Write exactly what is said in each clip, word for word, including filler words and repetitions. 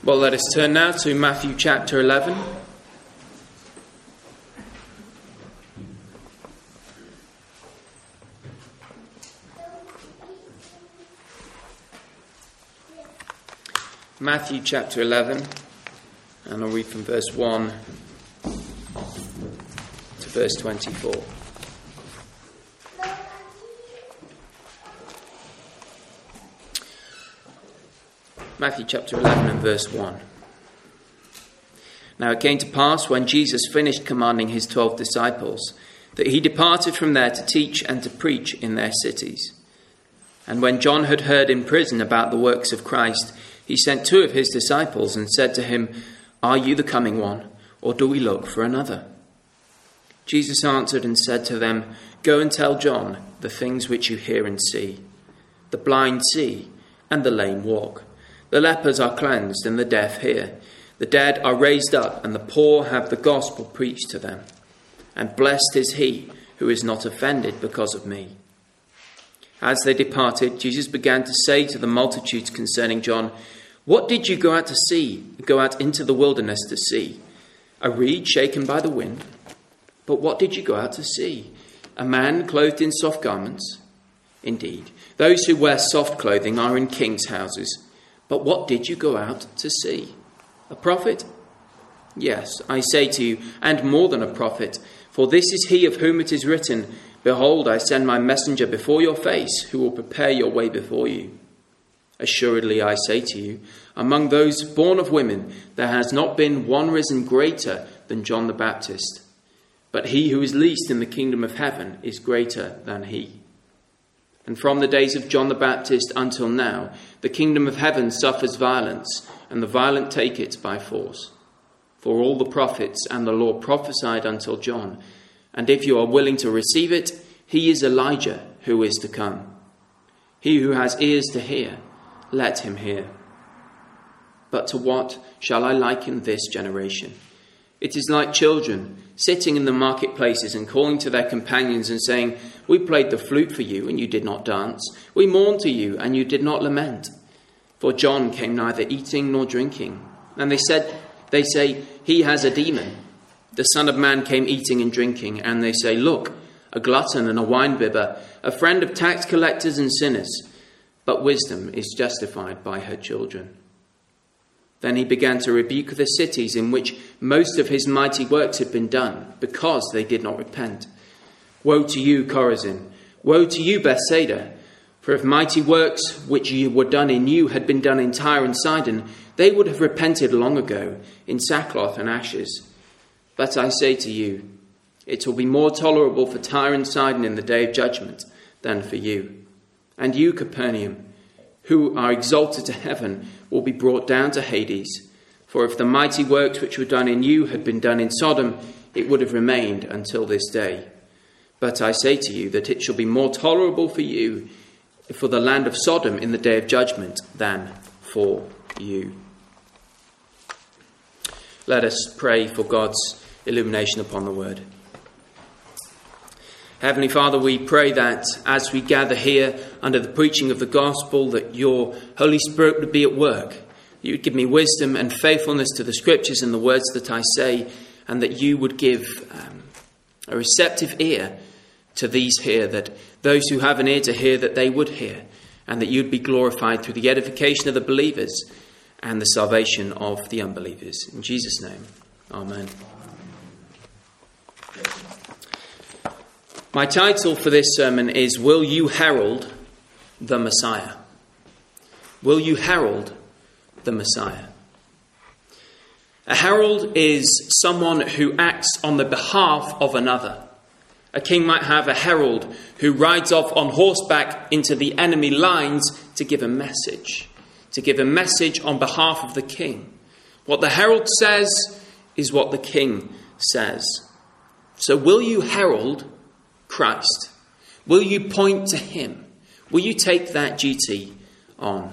Well, let us turn now to Matthew chapter eleven. Matthew chapter eleven, and I'll read from verse one to verse twenty-four. Matthew chapter eleven and verse one. Now it came to pass, when Jesus finished commanding his twelve disciples, that he departed from there to teach and to preach in their cities. And when John had heard in prison about the works of Christ, he sent two of his disciples and said to him, "Are you the coming one, or do we look for another?" Jesus answered and said to them, "Go and tell John the things which you hear and see. The blind see, and the lame walk. The lepers are cleansed, and the deaf hear. The dead are raised up, and the poor have the gospel preached to them. And blessed is he who is not offended because of me." As they departed, Jesus began to say to the multitudes concerning John, "What did you go out to see, go out into the wilderness to see? A reed shaken by the wind? But what did you go out to see? A man clothed in soft garments? Indeed, those who wear soft clothing are in kings' houses. But what did you go out to see? A prophet? Yes, I say to you, and more than a prophet. For this is he of whom it is written, 'Behold, I send my messenger before your face, who will prepare your way before you.' Assuredly, I say to you, among those born of women, there has not been one risen greater than John the Baptist. But he who is least in the kingdom of heaven is greater than he. And from the days of John the Baptist until now, the kingdom of heaven suffers violence, and the violent take it by force. For all the prophets and the law prophesied until John, and if you are willing to receive it, he is Elijah who is to come. He who has ears to hear, let him hear. But to what shall I liken this generation? It is like children sitting in the marketplaces and calling to their companions and saying, 'We played the flute for you, and you did not dance. We mourned to you, and you did not lament.' For John came neither eating nor drinking. And they said, they say, 'He has a demon.' The Son of Man came eating and drinking, and they say, 'Look, a glutton and a winebibber, a friend of tax collectors and sinners.' But wisdom is justified by her children." Then he began to rebuke the cities in which most of his mighty works had been done, because they did not repent. "Woe to you, Chorazin! Woe to you, Bethsaida! For if mighty works which were done in you had been done in Tyre and Sidon, they would have repented long ago in sackcloth and ashes. But I say to you, it will be more tolerable for Tyre and Sidon in the day of judgment than for you. And you, Capernaum, who are exalted to heaven, will be brought down to Hades. For if the mighty works which were done in you had been done in Sodom, it would have remained until this day. But I say to you that it shall be more tolerable for you, for the land of Sodom in the day of judgment, than for you." Let us pray for God's illumination upon the word. Heavenly Father, we pray that as we gather here under the preaching of the gospel, that your Holy Spirit would be at work. You would give me wisdom and faithfulness to the scriptures and the words that I say, and that you would give um, a receptive ear to these here, that those who have an ear to hear, that they would hear, and that you'd be glorified through the edification of the believers and the salvation of the unbelievers. In Jesus' name, amen. My title for this sermon is, Will You Herald the Messiah? Will you herald the Messiah? A herald is someone who acts on the behalf of another. A king might have a herald who rides off on horseback into the enemy lines to give a message, to give a message on behalf of the king. What the herald says is what the king says. So will you herald Christ? Will you point to him? Will you take that duty on?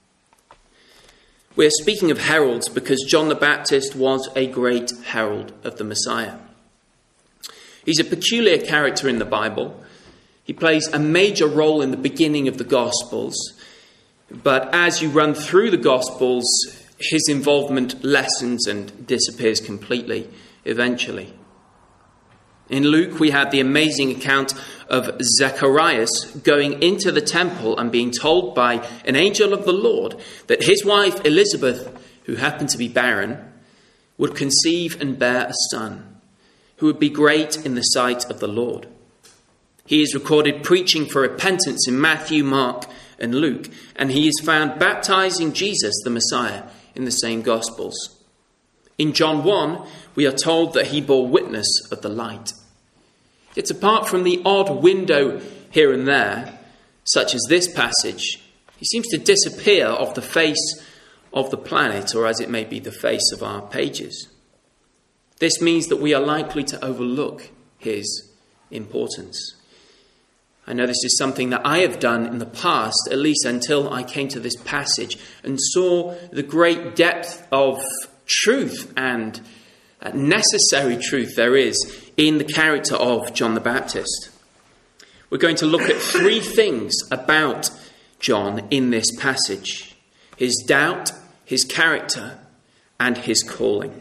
We're speaking of heralds because John the Baptist was a great herald of the Messiah. He's a peculiar character in the Bible. He plays a major role in the beginning of the Gospels. But as you run through the Gospels, his involvement lessens and disappears completely eventually. In Luke, we have the amazing account of Zacharias going into the temple and being told by an angel of the Lord that his wife Elizabeth, who happened to be barren, would conceive and bear a son, who would be great in the sight of the Lord. He is recorded preaching for repentance in Matthew, Mark, and Luke, and he is found baptizing Jesus, the Messiah, in the same Gospels. In John one, we are told that he bore witness of the light. Yet apart from the odd window here and there, such as this passage, he seems to disappear off the face of the planet, or as it may be, the face of our pages. This means that we are likely to overlook his importance. I know this is something that I have done in the past, at least until I came to this passage and saw the great depth of truth and necessary truth there is in the character of John the Baptist. We're going to look at three things about John in this passage: his doubt, his character, and his calling.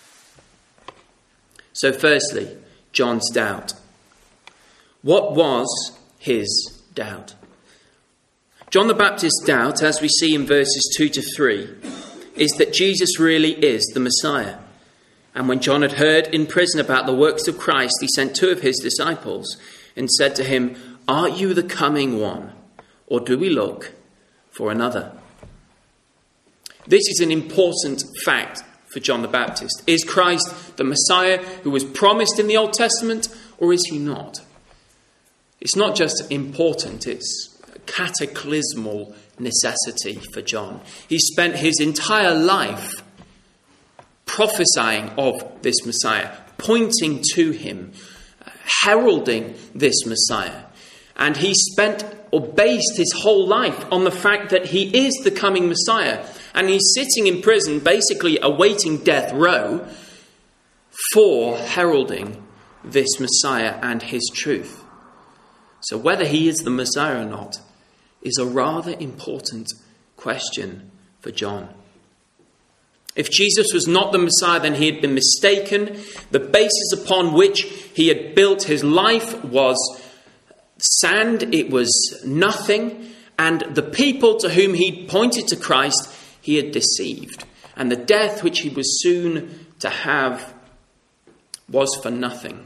So firstly, John's doubt. What was his doubt? John the Baptist's doubt, as we see in verses two to three, is that Jesus really is the Messiah. And when John had heard in prison about the works of Christ, he sent two of his disciples and said to him, "Are you the coming one, or do we look for another?" This is an important fact for John the Baptist. Is Christ the Messiah who was promised in the Old Testament, or is he not? It's not just important, it's a cataclysmal necessity for John. He spent his entire life prophesying of this Messiah, pointing to him, heralding this Messiah. And he spent or based his whole life on the fact that he is the coming Messiah. And he's sitting in prison, basically awaiting death row for heralding this Messiah and his truth. So whether he is the Messiah or not is a rather important question for John. If Jesus was not the Messiah, then he had been mistaken. The basis upon which he had built his life was sand, it was nothing. And the people to whom he pointed to Christ, he had deceived. And the death which he was soon to have was for nothing.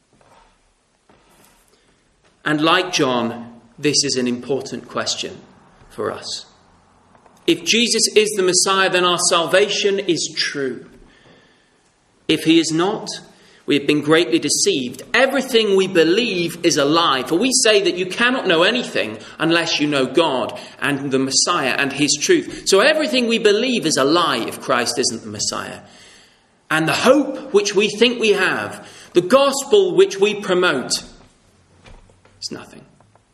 And like John, this is an important question for us. If Jesus is the Messiah, then our salvation is true. If he is not, we have been greatly deceived. Everything we believe is a lie. For we say that you cannot know anything unless you know God and the Messiah and his truth. So everything we believe is a lie if Christ isn't the Messiah. And the hope which we think we have, the gospel which we promote, is nothing.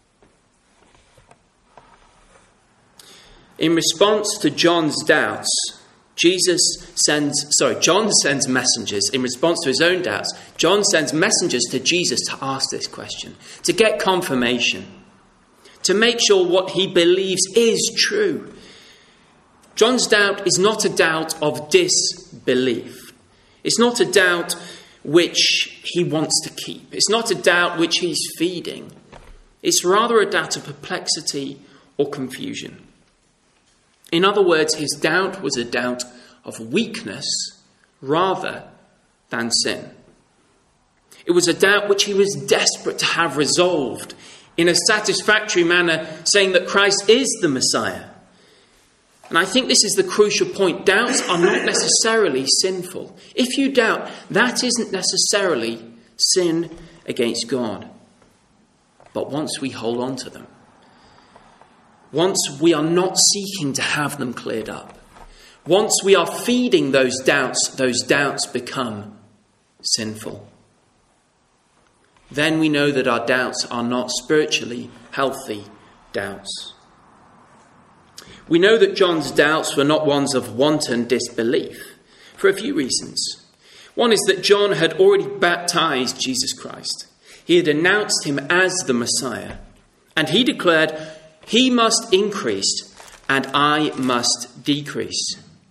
In response to John's doubts, Jesus sends, sorry, John sends messengers. In response to his own doubts, John sends messengers to Jesus to ask this question, to get confirmation, to make sure what he believes is true. John's doubt is not a doubt of disbelief. It's not a doubt which he wants to keep. It's not a doubt which he's feeding. It's rather a doubt of perplexity or confusion. In other words, his doubt was a doubt of weakness rather than sin. It was a doubt which he was desperate to have resolved in a satisfactory manner, saying that Christ is the Messiah. And I think this is the crucial point. Doubts are not necessarily sinful. If you doubt, that isn't necessarily sin against God. But once we hold on to them, once we are not seeking to have them cleared up, once we are feeding those doubts, those doubts become sinful. Then we know that our doubts are not spiritually healthy doubts. We know that John's doubts were not ones of wanton disbelief for a few reasons. One is that John had already baptized Jesus Christ. He had announced him as the Messiah, and he declared, "He must increase and I must decrease."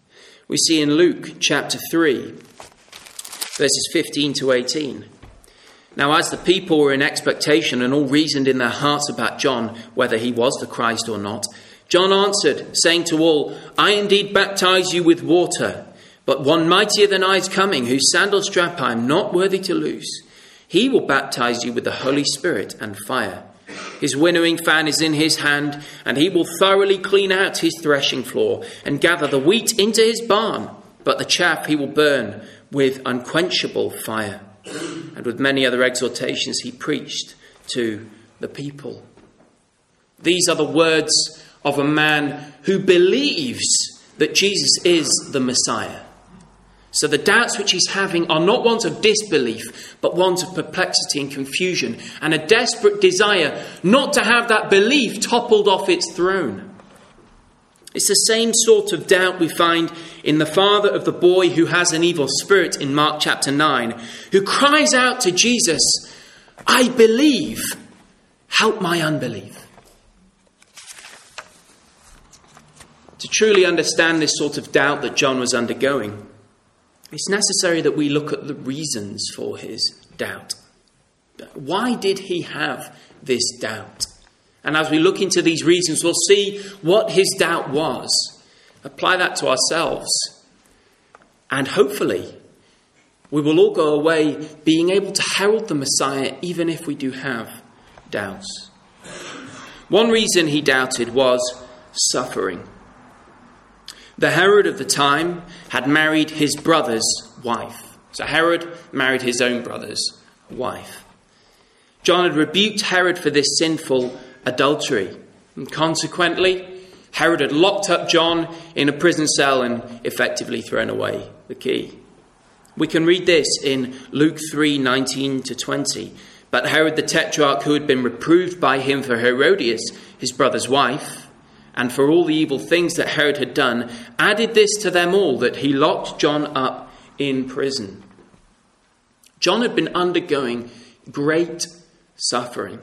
we see in Luke chapter three, verses fifteen to eighteen. Now, as the people were in expectation and all reasoned in their hearts about John, whether he was the Christ or not, John answered, saying to all, I indeed baptize you with water, but one mightier than I is coming, whose sandal strap I am not worthy to loose. He will baptize you with the Holy Spirit and fire. His winnowing fan is in his hand, and he will thoroughly clean out his threshing floor and gather the wheat into his barn, but the chaff he will burn with unquenchable fire. And with many other exhortations he preached to the people. These are the words of a man who believes that Jesus is the Messiah. So the doubts which he's having are not ones of disbelief, but ones of perplexity and confusion, and a desperate desire not to have that belief toppled off its throne. It's the same sort of doubt we find in the father of the boy who has an evil spirit in Mark chapter nine, who cries out to Jesus, I believe, help my unbelief. To truly understand this sort of doubt that John was undergoing, it's necessary that we look at the reasons for his doubt. Why did he have this doubt? And as we look into these reasons, we'll see what his doubt was. Apply that to ourselves. And hopefully, we will all go away being able to herald the Messiah, even if we do have doubts. One reason he doubted was suffering. The Herod of the time had married his brother's wife. So Herod married his own brother's wife. John had rebuked Herod for this sinful adultery. And consequently, Herod had locked up John in a prison cell and effectively thrown away the key. We can read this in Luke three, nineteen to twenty. But Herod the Tetrarch, who had been reproved by him for Herodias, his brother's wife, and for all the evil things that Herod had done, added this to them all, that he locked John up in prison. John had been undergoing great suffering.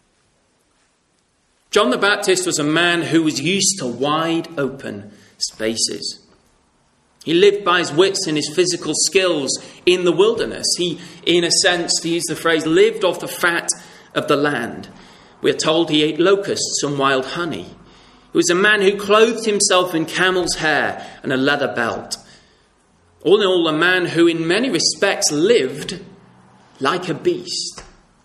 John the Baptist was a man who was used to wide open spaces. He lived by his wits and his physical skills in the wilderness. He, in a sense, to use the phrase, lived off the fat of the land. We are told he ate locusts and wild honey. He was a man who clothed himself in camel's hair and a leather belt. All in all, a man who in many respects lived like a beast.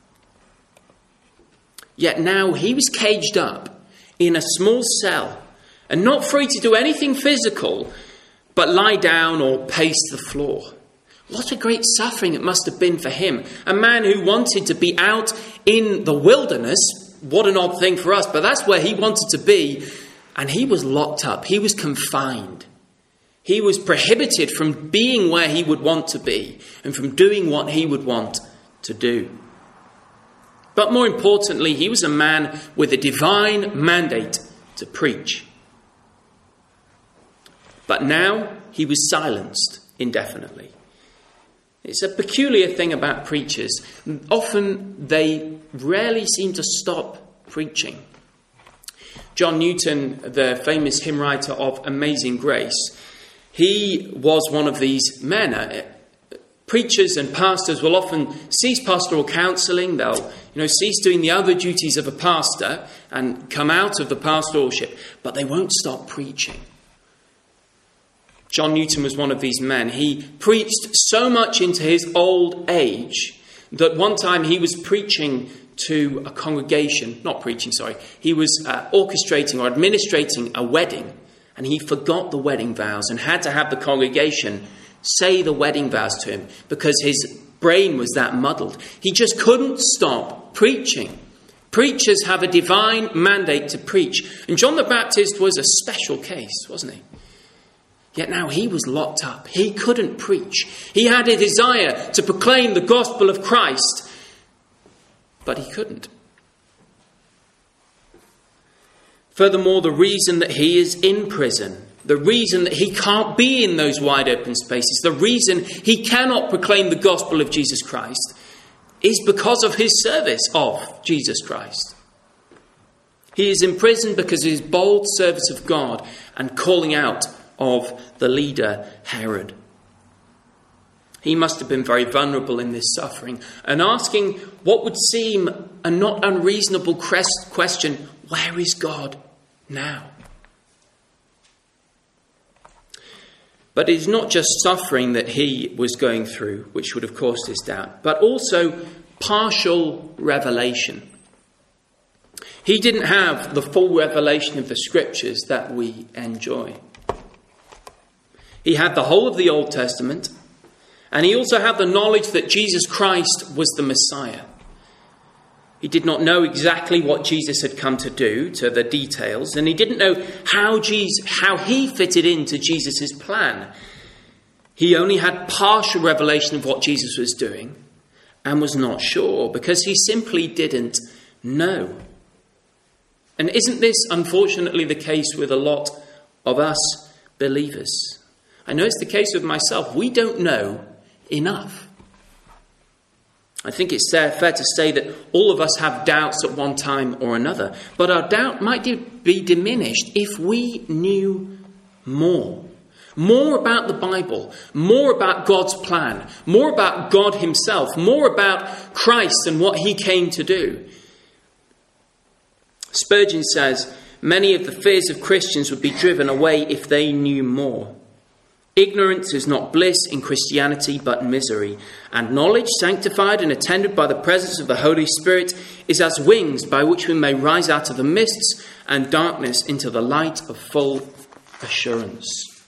Yet now he was caged up in a small cell and not free to do anything physical, but lie down or pace the floor. What a great suffering it must have been for him. A man who wanted to be out in the wilderness. What an odd thing for us, but that's where he wanted to be. And he was locked up. He was confined. He was prohibited from being where he would want to be and from doing what he would want to do. But more importantly, he was a man with a divine mandate to preach. But now he was silenced indefinitely. It's a peculiar thing about preachers. Often they rarely seem to stop preaching. John Newton, the famous hymn writer of Amazing Grace, he was one of these men. Uh, preachers and pastors will often cease pastoral counselling. They'll, you know, cease doing the other duties of a pastor and come out of the pastoralship, but they won't stop preaching. John Newton was one of these men. He preached so much into his old age that one time he was preaching to a congregation, not preaching, sorry, he was uh, orchestrating or administrating a wedding, and he forgot the wedding vows and had to have the congregation say the wedding vows to him because his brain was that muddled. He just couldn't stop preaching. Preachers have a divine mandate to preach, and John the Baptist was a special case, wasn't he? Yet now he was locked up. He couldn't preach. He had a desire to proclaim the gospel of Christ, but he couldn't. Furthermore, the reason that he is in prison, the reason that he can't be in those wide open spaces, the reason he cannot proclaim the gospel of Jesus Christ is because of his service of Jesus Christ. He is in prison because of his bold service of God and calling out of the leader Herod. He must have been very vulnerable in this suffering and asking what would seem a not unreasonable question, where is God now? But it is not just suffering that he was going through, which would have caused his doubt, but also partial revelation. He didn't have the full revelation of the scriptures that we enjoy. He had the whole of the Old Testament, and he also had the knowledge that Jesus Christ was the Messiah. He did not know exactly what Jesus had come to do, to the details, and he didn't know how Jesus, how he fitted into Jesus' plan. He only had partial revelation of what Jesus was doing and was not sure because he simply didn't know. And isn't this unfortunately the case with a lot of us believers? I know it's the case with myself. We don't know enough. I think it's fair to say that all of us have doubts at one time or another, but our doubt might be diminished if we knew more. More about the Bible, more about God's plan, more about God himself, more about Christ and what he came to do. Spurgeon says, many of the fears of Christians would be driven away if they knew more. Ignorance is not bliss in Christianity, but misery. And knowledge, sanctified and attended by the presence of the Holy Spirit, is as wings by which we may rise out of the mists and darkness into the light of full assurance.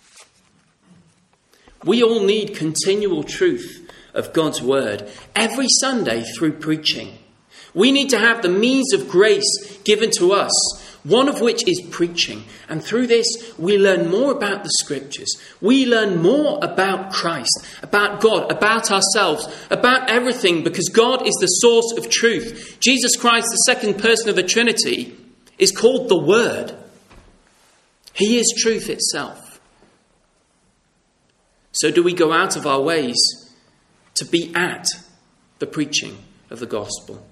We all need continual truth of God's word every Sunday through preaching. We need to have the means of grace given to us, one of which is preaching. And through this, we learn more about the scriptures. We learn more about Christ, about God, about ourselves, about everything, because God is the source of truth. Jesus Christ, the second person of the Trinity, is called the Word. He is truth itself. So do we go out of our ways to be at the preaching of the gospel?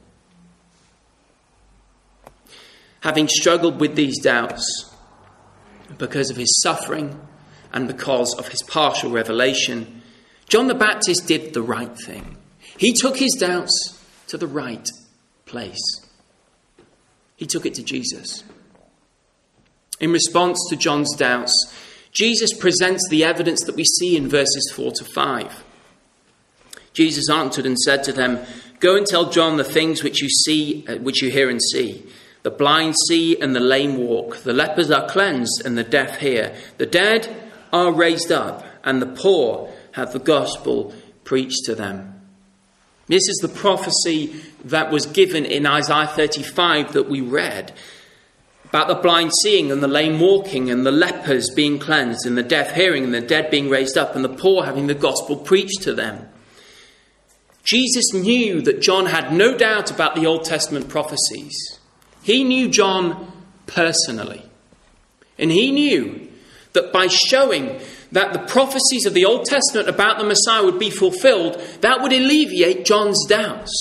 Having struggled with these doubts because of his suffering and because of his partial revelation, John the Baptist did the right thing. He took his doubts to the right place. He took it to Jesus. In response to John's doubts, Jesus presents the evidence that we see in verses four to five. Jesus answered and said to them, "Go and tell John the things which you see, uh, which you hear and see. The blind see and the lame walk. The lepers are cleansed and the deaf hear. The dead are raised up and the poor have the gospel preached to them." This is the prophecy that was given in Isaiah thirty-five that we read, about the blind seeing and the lame walking and the lepers being cleansed and the deaf hearing and the dead being raised up and the poor having the gospel preached to them. Jesus knew that John had no doubt about the Old Testament prophecies. He knew John personally. And he knew that by showing that the prophecies of the Old Testament about the Messiah would be fulfilled, that would alleviate John's doubts.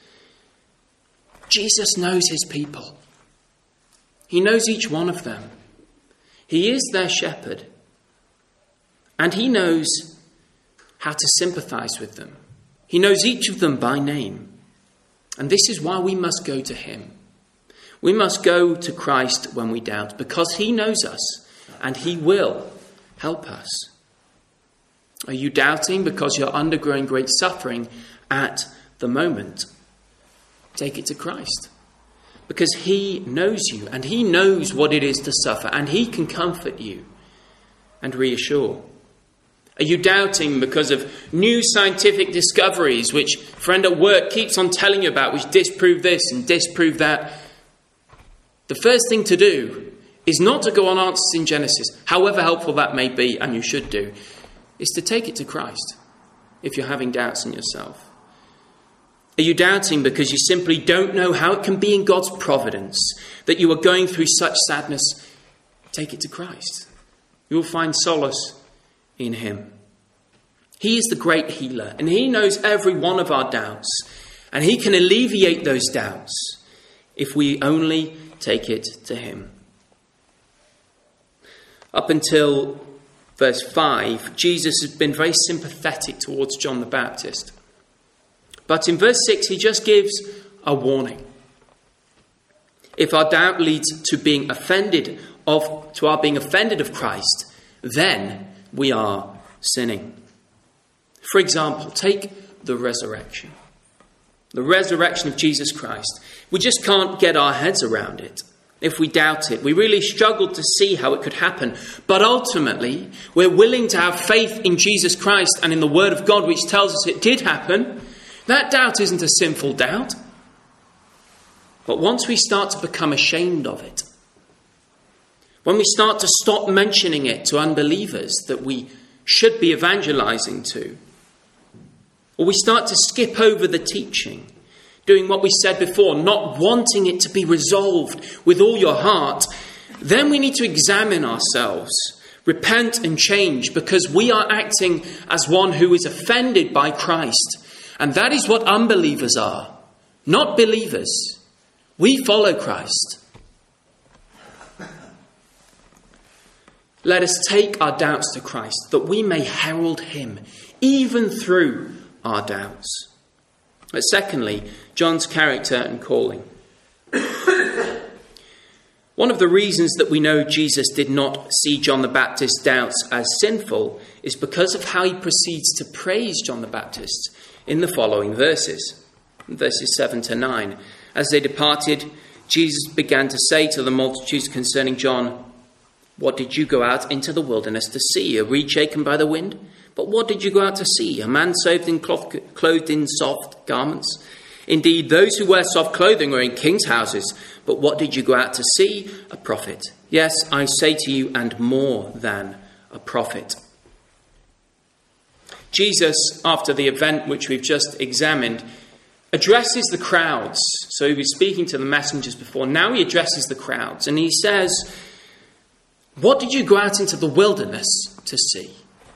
Jesus knows his people. He knows each one of them. He is their shepherd. And he knows how to sympathize with them. He knows each of them by name. And this is why we must go to him. We must go to Christ when we doubt, because he knows us and he will help us. Are you doubting because you're undergoing great suffering at the moment? Take it to Christ, because he knows you and he knows what it is to suffer, and he can comfort you and reassure. Are you doubting because of new scientific discoveries which a friend at work keeps on telling you about, which disprove this and disprove that? The first thing to do is not to go on Answers in Genesis, however helpful that may be, and you should do, is to take it to Christ if you're having doubts in yourself. Are you doubting because you simply don't know how it can be in God's providence that you are going through such sadness? Take it to Christ. You will find solace in him. He is the great healer, and he knows every one of our doubts, and he can alleviate those doubts if we only take it to him. Up until verse five, Jesus has been very sympathetic towards John the Baptist. But in verse six, he just gives a warning. If our doubt leads to being offended of, to our being offended of Christ, then we are sinning. For example, take the resurrection. The resurrection of Jesus Christ. We just can't get our heads around it. If we doubt it, we really struggle to see how it could happen. But ultimately, we're willing to have faith in Jesus Christ and in the Word of God, which tells us it did happen. That doubt isn't a sinful doubt. But once we start to become ashamed of it, when we start to stop mentioning it to unbelievers that we should be evangelizing to, or we start to skip over the teaching, doing what we said before, not wanting it to be resolved with all your heart, then we need to examine ourselves, repent and change, because we are acting as one who is offended by Christ. And that is what unbelievers are, not believers. We follow Christ. Let us take our doubts to Christ, that we may herald him, even through our doubts. But secondly, John's character and calling. One of the reasons that we know Jesus did not see John the Baptist's doubts as sinful is because of how he proceeds to praise John the Baptist in the following verses. Verses seven to nine. As they departed, Jesus began to say to the multitudes concerning John, "What did you go out into the wilderness to see? A reed shaken by the wind? But what did you go out to see? A man clothed in, cloth, clothed in soft garments? Indeed, those who wear soft clothing are in kings' houses. But what did you go out to see? A prophet. Yes, I say to you, and more than a prophet." Jesus, after the event which we've just examined, addresses the crowds. So he was speaking to the messengers before. Now he addresses the crowds. And he says, "What did you go out into the wilderness to see?"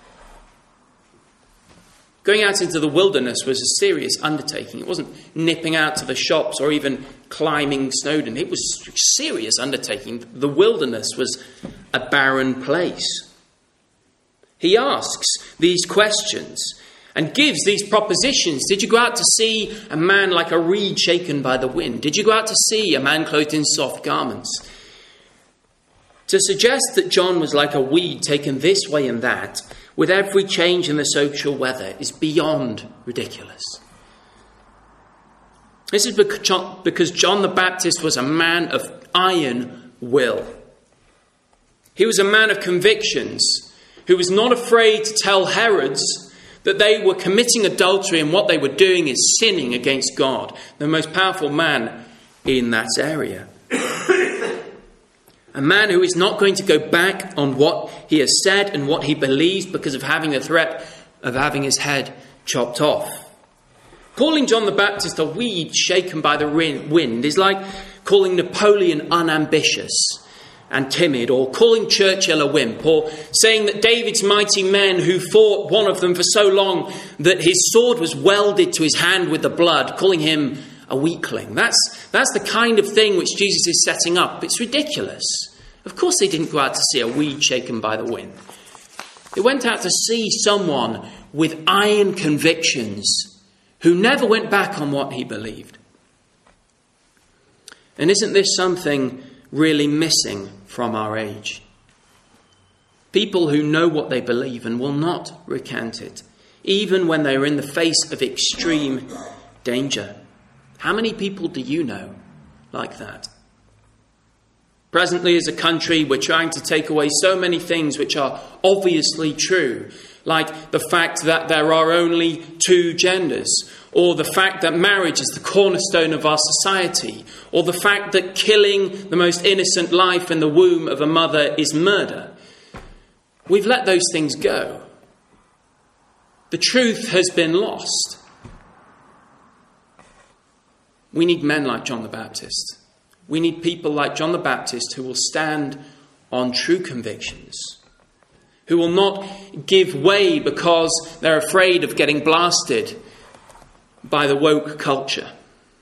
Going out into the wilderness was a serious undertaking. It wasn't nipping out to the shops or even climbing Snowdon. It was a serious undertaking. The wilderness was a barren place. He asks these questions and gives these propositions. Did you go out to see a man like a reed shaken by the wind? Did you go out to see a man clothed in soft garments? To suggest that John was like a weed taken this way and that, with every change in the social weather, is beyond ridiculous. This is because John the Baptist was a man of iron will. He was a man of convictions who was not afraid to tell Herods that they were committing adultery and what they were doing is sinning against God, the most powerful man in that area. A man who is not going to go back on what he has said and what he believes because of having the threat of having his head chopped off. Calling John the Baptist a weed shaken by the wind is like calling Napoleon unambitious and timid, or calling Churchill a wimp, or saying that David's mighty men who fought, one of them for so long that his sword was welded to his hand with the blood, calling him a weakling. That's, that's the kind of thing which Jesus is setting up. It's ridiculous. Of course they didn't go out to see a weed shaken by the wind. They went out to see someone with iron convictions who never went back on what he believed. And isn't this something really missing from our age? People who know what they believe and will not recant it, even when they are in the face of extreme danger. How many people do you know like that? Presently, as a country, we're trying to take away so many things which are obviously true, like the fact that there are only two genders, or the fact that marriage is the cornerstone of our society, or the fact that killing the most innocent life in the womb of a mother is murder. We've let those things go. The truth has been lost. We need men like John the Baptist. We need people like John the Baptist who will stand on true convictions, who will not give way because they're afraid of getting blasted by the woke culture.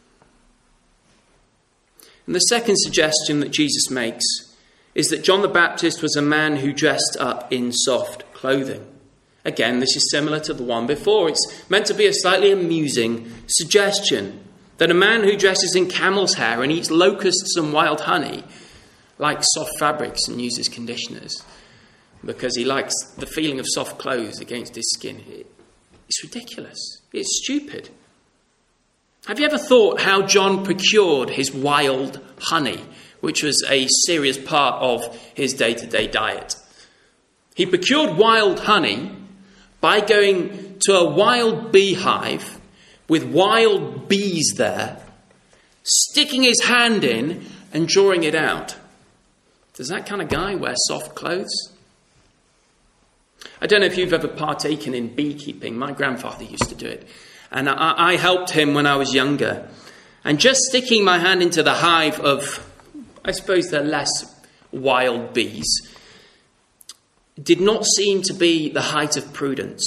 And the second suggestion that Jesus makes is that John the Baptist was a man who dressed up in soft clothing. Again, this is similar to the one before. It's meant to be a slightly amusing suggestion that a man who dresses in camel's hair and eats locusts and wild honey likes soft fabrics and uses conditioners because he likes the feeling of soft clothes against his skin. It's ridiculous. It's stupid. Have you ever thought how John procured his wild honey, which was a serious part of his day-to-day diet? He procured wild honey by going to a wild beehive with wild bees there, sticking his hand in and drawing it out. Does that kind of guy wear soft clothes? I don't know if you've ever partaken in beekeeping. My grandfather used to do it. And I, I helped him when I was younger. And just sticking my hand into the hive of, I suppose they're less wild bees, did not seem to be the height of prudence.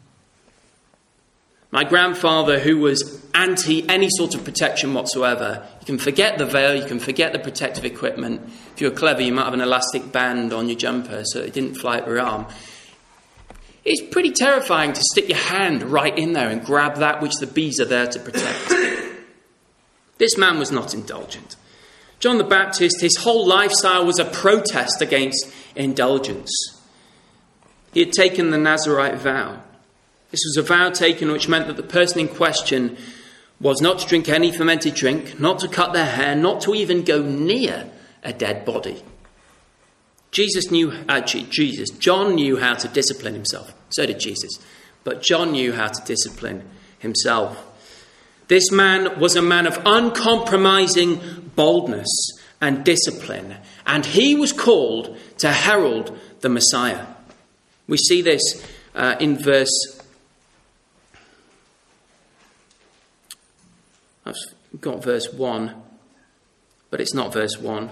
My grandfather, who was anti any sort of protection whatsoever, you can forget the veil, you can forget the protective equipment. If you were clever, you might have an elastic band on your jumper so it didn't fly up your arm. It's pretty terrifying to stick your hand right in there and grab that which the bees are there to protect. This man was not indulgent. John the Baptist, his whole lifestyle was a protest against indulgence. He had taken the Nazirite vow. This was a vow taken which meant that the person in question was not to drink any fermented drink, not to cut their hair, not to even go near a dead body. Jesus knew, actually, Jesus, John knew how to discipline himself. So did Jesus. But John knew how to discipline himself. This man was a man of uncompromising boldness and discipline. And he was called to herald the Messiah. We see this uh, in verse... I've got verse one, but it's not verse one.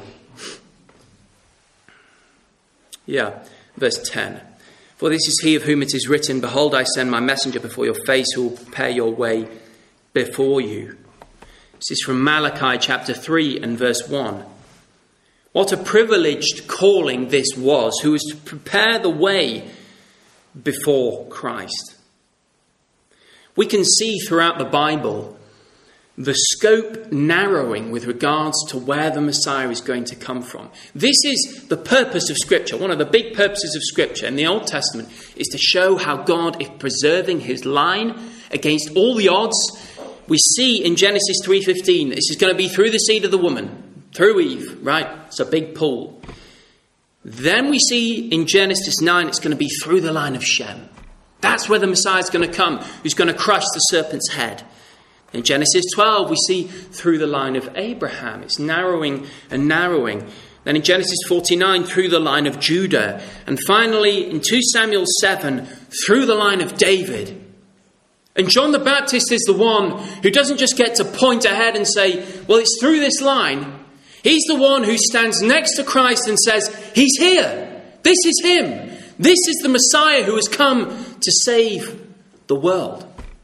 Yeah, verse ten. For this is he of whom it is written, behold, I send my messenger before your face who will prepare your way before you. This is from Malachi chapter three and verse one. What a privileged calling this was, who was to prepare the way before Christ. We can see throughout the Bible the scope narrowing with regards to where the Messiah is going to come from. This is the purpose of Scripture. One of the big purposes of Scripture in the Old Testament is to show how God is preserving his line against all the odds. We see in Genesis three fifteen, this is going to be through the seed of the woman, through Eve, right? It's a big pull. Then we see in Genesis nine, it's going to be through the line of Shem. That's where the Messiah is going to come, who's going to crush the serpent's head. In Genesis twelve, we see through the line of Abraham. It's narrowing and narrowing. Then in Genesis forty-nine, through the line of Judah. And finally, in Second Samuel seven, through the line of David. And John the Baptist is the one who doesn't just get to point ahead and say, well, it's through this line. He's the one who stands next to Christ and says, he's here. This is him. This is the Messiah who has come to save the world.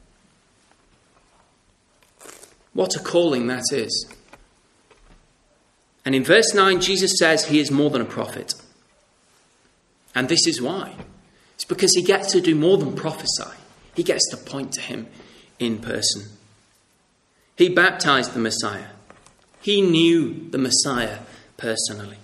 What a calling that is. And in verse nine, Jesus says he is more than a prophet. And this is why. It's because he gets to do more than prophesy. He gets to point to him in person. He baptized the Messiah. He knew the Messiah personally.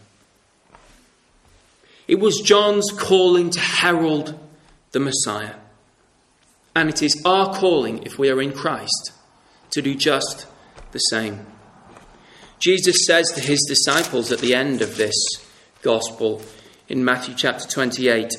It was John's calling to herald the Messiah. And it is our calling, if we are in Christ, to do just the same. Jesus says to his disciples at the end of this gospel in Matthew chapter twenty-eight,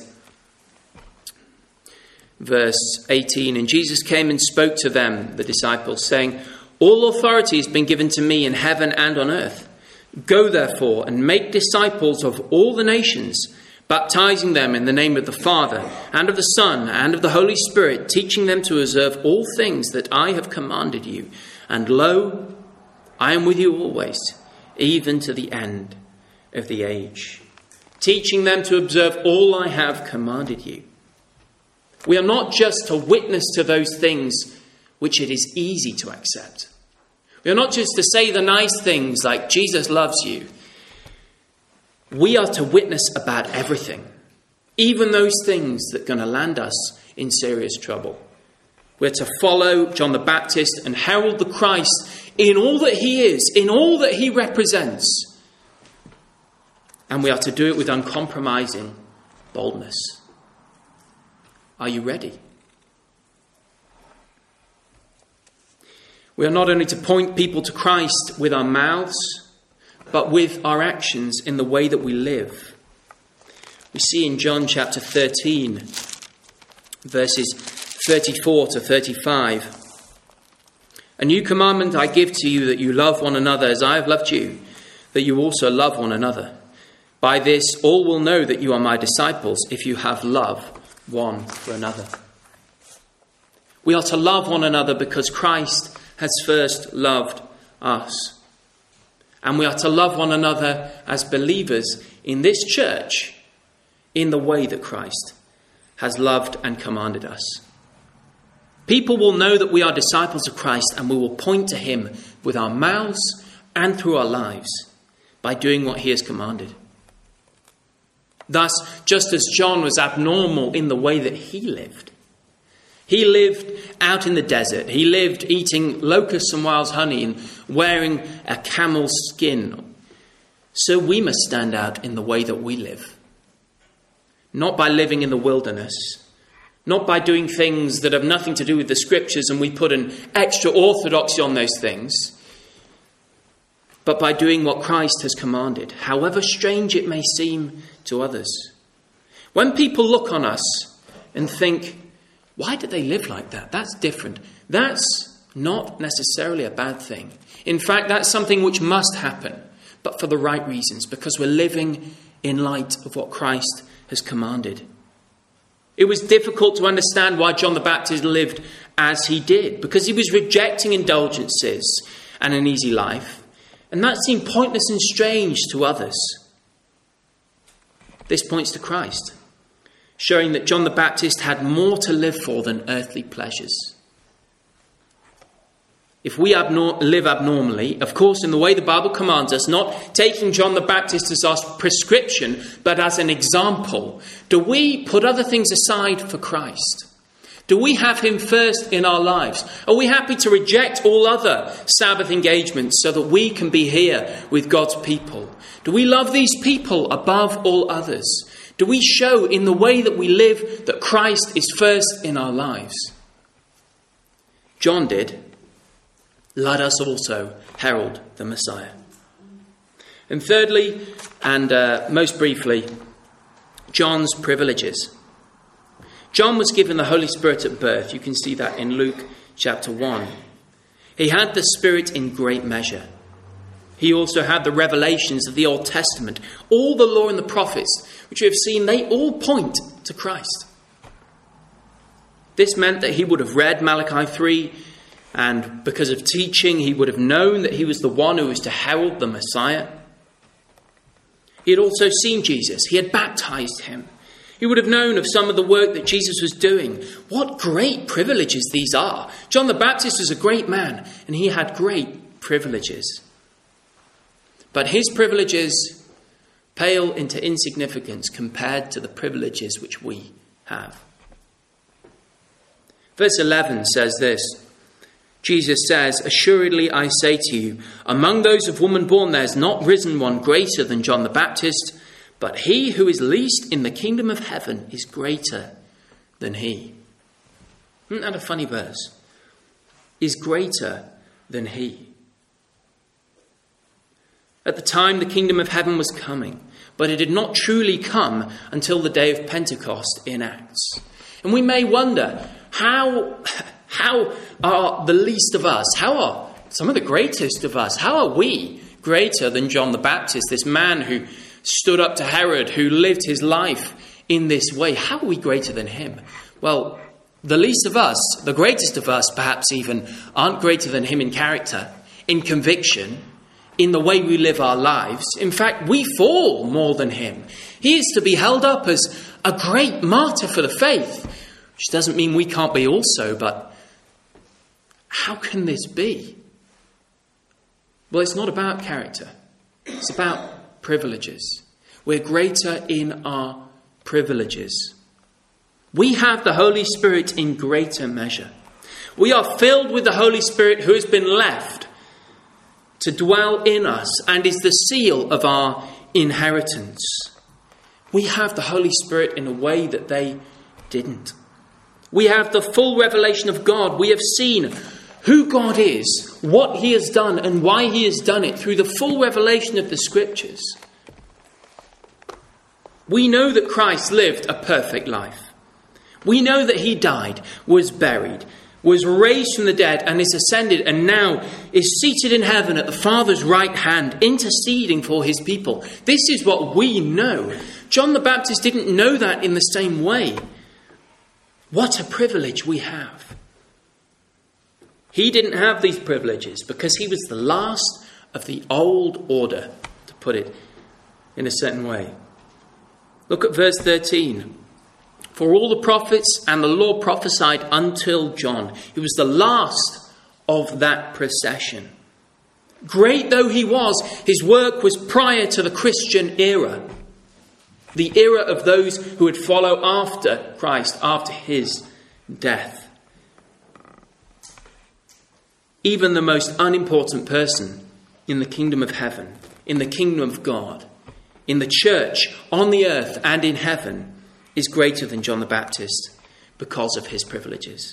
verse eighteen, and Jesus came and spoke to them, the disciples, saying, all authority has been given to me in heaven and on earth. Go therefore and make disciples of all the nations, baptizing them in the name of the Father and of the Son and of the Holy Spirit, teaching them to observe all things that I have commanded you. And lo, I am with you always, even to the end of the age, teaching them to observe all I have commanded you. We are not just to witness to those things which it is easy to accept. We are not just to say the nice things like Jesus loves you. We are to witness about everything, even those things that are going to land us in serious trouble. We're to follow John the Baptist and herald the Christ in all that he is, in all that he represents. And we are to do it with uncompromising boldness. Are you ready? We are not only to point people to Christ with our mouths, but with our actions in the way that we live. We see in John chapter thirteen, verses thirty-four to thirty-five. A new commandment I give to you, that you love one another as I have loved you, that you also love one another. By this all will know that you are my disciples, if you have love one for another. We are to love one another because Christ has first loved us. And we are to love one another as believers in this church in the way that Christ has loved and commanded us. People will know that we are disciples of Christ, and we will point to him with our mouths and through our lives by doing what he has commanded. Thus, just as John was abnormal in the way that he lived, he lived out in the desert. He lived eating locusts and wild honey and wearing a camel's skin. So we must stand out in the way that we live. Not by living in the wilderness, not by doing things that have nothing to do with the scriptures and we put an extra orthodoxy on those things, but by doing what Christ has commanded, however strange it may seem to others. When people look on us and think, why do they live like that? That's different. That's not necessarily a bad thing. In fact, that's something which must happen, but for the right reasons, because we're living in light of what Christ has commanded. It was difficult to understand why John the Baptist lived as he did, because he was rejecting indulgences and an easy life, and that seemed pointless and strange to others. This points to Christ, showing that John the Baptist had more to live for than earthly pleasures. If we abnor- live abnormally, of course, in the way the Bible commands us, not taking John the Baptist as our prescription, but as an example, do we put other things aside for Christ? Do we have him first in our lives? Are we happy to reject all other Sabbath engagements so that we can be here with God's people? Do we love these people above all others? Do we show in the way that we live that Christ is first in our lives? John did. Let us also herald the Messiah. And thirdly, and uh, most briefly, John's privileges. John was given the Holy Spirit at birth. You can see that in Luke chapter one. He had the Spirit in great measure. He also had the revelations of the Old Testament. All the law and the prophets, which we have seen, they all point to Christ. This meant that he would have read Malachi three, and because of teaching, he would have known that he was the one who was to herald the Messiah. He had also seen Jesus. He had baptized him. He would have known of some of the work that Jesus was doing. What great privileges these are. John the Baptist was a great man, and he had great privileges. But his privileges pale into insignificance compared to the privileges which we have. Verse eleven says this. Jesus says, "Assuredly I say to you, among those of woman born there has not risen one greater than John the Baptist, but he who is least in the kingdom of heaven is greater than he." Isn't that a funny verse? Is greater than he. At the time, the kingdom of heaven was coming, but it did not truly come until the day of Pentecost in Acts. And we may wonder, how, how are the least of us, how are some of the greatest of us, how are we greater than John the Baptist, this man who stood up to Herod, who lived his life in this way? How are we greater than him? Well, the least of us, the greatest of us perhaps even, aren't greater than him in character, in conviction, in the way we live our lives. In fact, we fall more than him. He is to be held up as a great martyr for the faith, which doesn't mean we can't be also, but how can this be? Well, it's not about character. It's about privileges. We're greater in our privileges. We have the Holy Spirit in greater measure. We are filled with the Holy Spirit who has been left to dwell in us and is the seal of our inheritance. We have the Holy Spirit in a way that they didn't. We have the full revelation of God. We have seen who God is, what he has done, and why he has done it through the full revelation of the Scriptures. We know that Christ lived a perfect life. We know that he died, was buried, was raised from the dead, and is ascended, and now is seated in heaven at the Father's right hand, interceding for his people. This is what we know. John the Baptist didn't know that in the same way. What a privilege we have. He didn't have these privileges because he was the last of the old order, to put it in a certain way. Look at verse thirteen. For all the prophets and the law prophesied until John. He was the last of that procession. Great though he was, his work was prior to the Christian era. The era of those who would follow after Christ, after his death. Even the most unimportant person in the kingdom of heaven, in the kingdom of God, in the church, on the earth and in heaven, is greater than John the Baptist because of his privileges.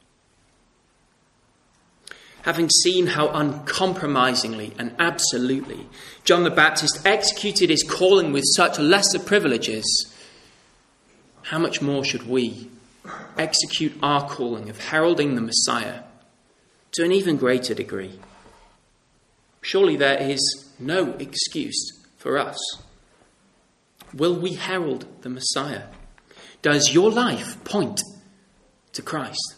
Having seen how uncompromisingly and absolutely John the Baptist executed his calling with such lesser privileges, how much more should we execute our calling of heralding the Messiah to an even greater degree? Surely there is no excuse for us. Will we herald the Messiah? Does your life point to Christ?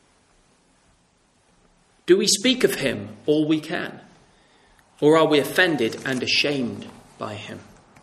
Do we speak of him all we can? Or are we offended and ashamed by him?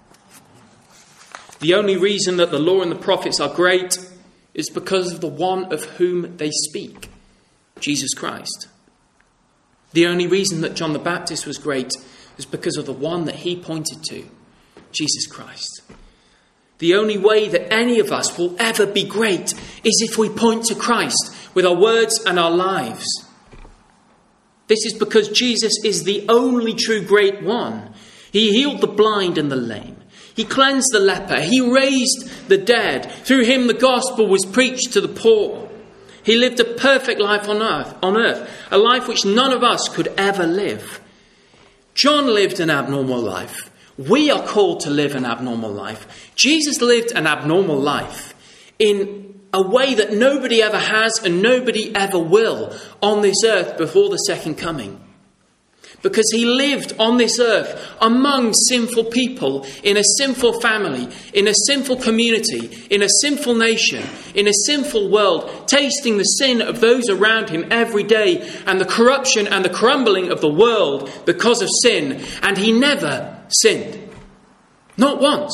The only reason that the law and the prophets are great is because of the one of whom they speak, Jesus Christ. The only reason that John the Baptist was great is because of the one that he pointed to, Jesus Christ. The only way that any of us will ever be great is if we point to Christ with our words and our lives. This is because Jesus is the only true great one. He healed the blind and the lame. He cleansed the leper. He raised the dead. Through him the gospel was preached to the poor. He lived a perfect life on earth, on earth, a life which none of us could ever live. John lived an abnormal life. We are called to live an abnormal life. Jesus lived an abnormal life in a way that nobody ever has and nobody ever will on this earth before the second coming. Because he lived on this earth among sinful people, in a sinful family, in a sinful community, in a sinful nation, in a sinful world, tasting the sin of those around him every day and the corruption and the crumbling of the world because of sin. And he never sinned. Not once.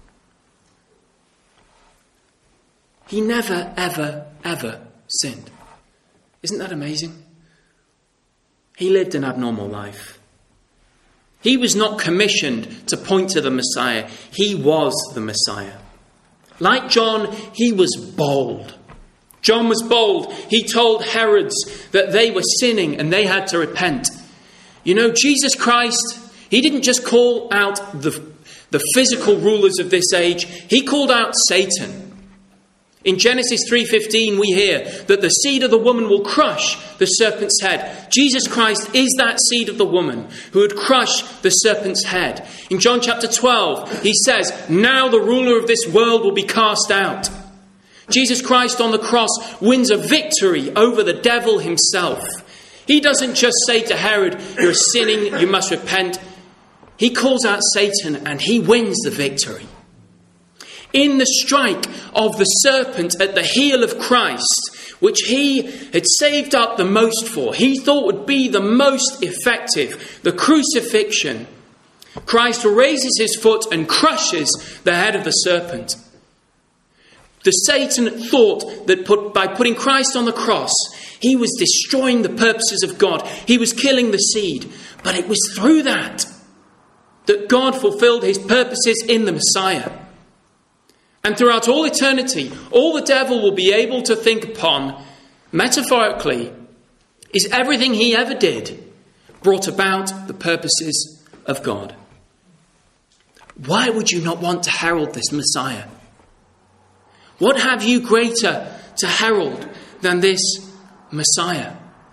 He never, ever, ever sinned. Isn't that amazing? He lived an abnormal life. He was not commissioned to point to the Messiah. He was the Messiah. Like John, he was bold. John was bold. He told Herods that they were sinning and they had to repent. You know, Jesus Christ, he didn't just call out the, the physical rulers of this age. He called out Satan. In Genesis three fifteen, we hear that the seed of the woman will crush the serpent's head. Jesus Christ is that seed of the woman who would crush the serpent's head. In John chapter twelve, he says, now the ruler of this world will be cast out. Jesus Christ on the cross wins a victory over the devil himself. He doesn't just say to Herod, you're sinning, you must repent. He calls out Satan and he wins the victory. In the strike of the serpent at the heel of Christ, which he had saved up the most for, he thought would be the most effective, the crucifixion, Christ raises his foot and crushes the head of the serpent. The Satan thought that put, by putting Christ on the cross, he was destroying the purposes of God. He was killing the seed. But it was through that that God fulfilled his purposes in the Messiah. And throughout all eternity, all the devil will be able to think upon, metaphorically, is everything he ever did brought about the purposes of God. Why would you not want to herald this Messiah? What have you greater to herald than this Messiah?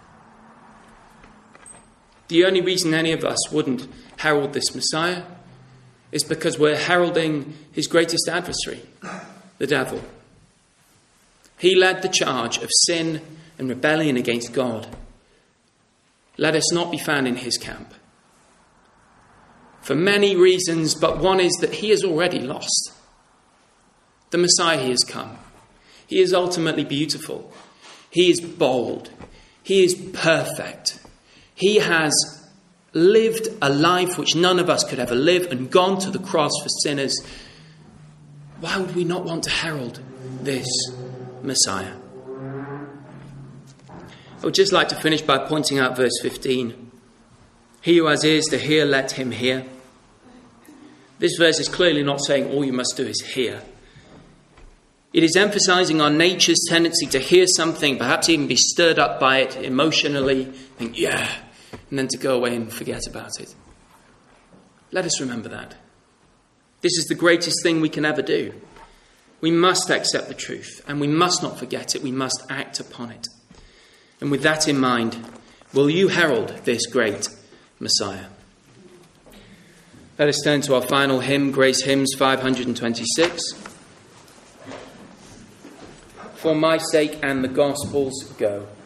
The only reason any of us wouldn't herald this Messiah is because we're heralding his greatest adversary, the devil. He led the charge of sin and rebellion against God. Let us not be found in his camp. For many reasons, but one is that he is already lost. The Messiah, he has come. He is ultimately beautiful. He is bold. He is perfect. He has lived a life which none of us could ever live and gone to the cross for sinners. Why would we not want to herald this Messiah? I would just like to finish by pointing out verse fifteen. He who has ears to hear, let him hear. This verse is clearly not saying all you must do is hear. It is emphasizing our nature's tendency to hear something, perhaps even be stirred up by it emotionally, think, yeah, and then to go away and forget about it. Let us remember that. This is the greatest thing we can ever do. We must accept the truth, and we must not forget it. We must act upon it. And with that in mind, will you herald this great Messiah? Let us turn to our final hymn, Grace Hymns five twenty-six. For my sake and the gospel's go.